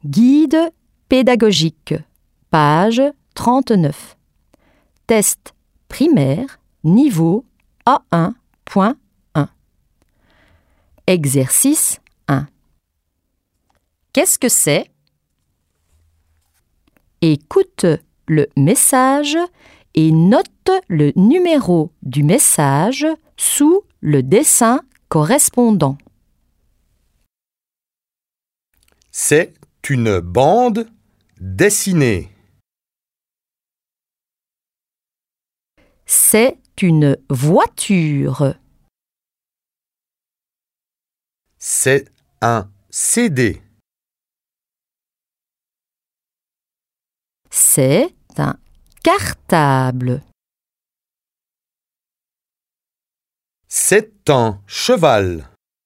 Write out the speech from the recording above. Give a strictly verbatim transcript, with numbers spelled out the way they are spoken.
Guide pédagogique, page trente-neuf. Test primaire, niveau A un point un. Exercice un. Qu'est-ce que c'est? Écoute le message et note le numéro du message sous le dessin correspondant. C'est une bande dessinée. C'est une voiture. C'est un C D. C'est un cartable. C'est un cheval.